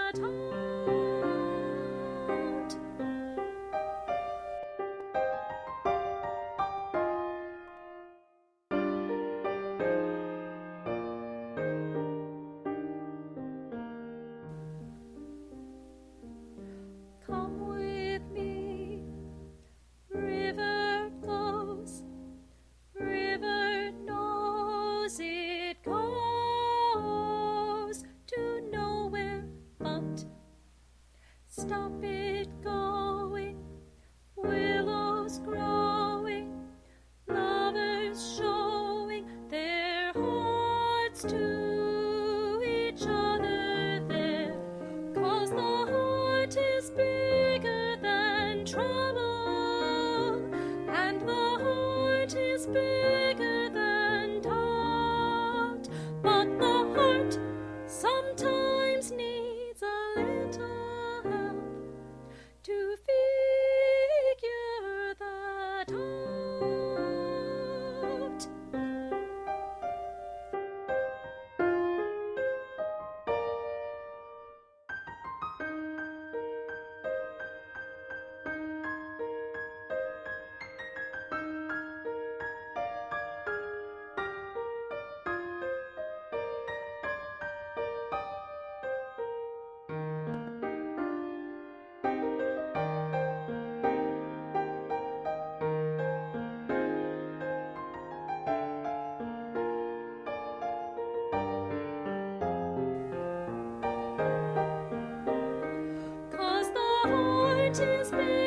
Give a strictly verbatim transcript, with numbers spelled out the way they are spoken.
Come with me, river flows, river knows it goes to nowhere but. Stop it going, willows growing, lovers showing their hearts to each other there, 'cause the heart is bigger than trouble, and the heart is bigger than doubt, but the heart sometimes needs a little help to figure that out. Is